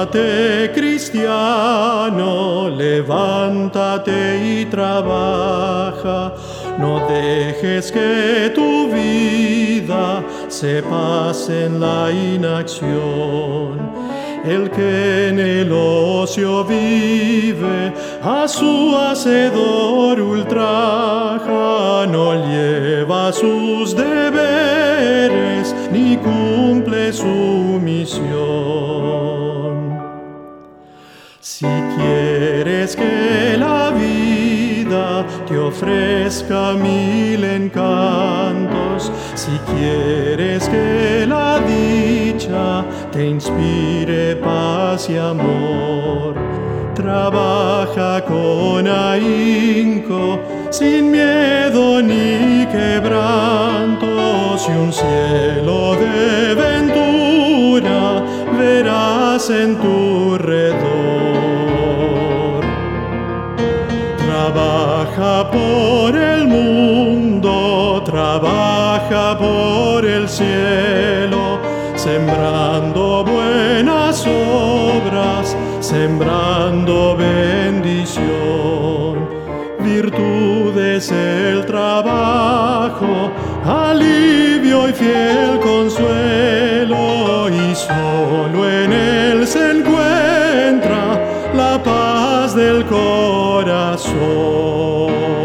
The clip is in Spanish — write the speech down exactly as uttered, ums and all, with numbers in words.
Levántate, cristiano, levántate y trabaja. No dejes que tu vida se pase en la inacción. El que en el ocio vive, a su hacedor ultraja, no lleva sus deberes ni cumple su misión. Si quieres que la vida te ofrezca mil encantos, si quieres que la dicha te inspire paz y amor, trabaja con ahínco, sin miedo ni quebrantos, y un cielo de ventura verás en tu redor. Trabaja por el mundo, trabaja por el cielo, sembrando buenas obras, sembrando bendición. Virtud es el trabajo, alivio y fiel consuelo, y solo en él se encuentra la paz del corazón.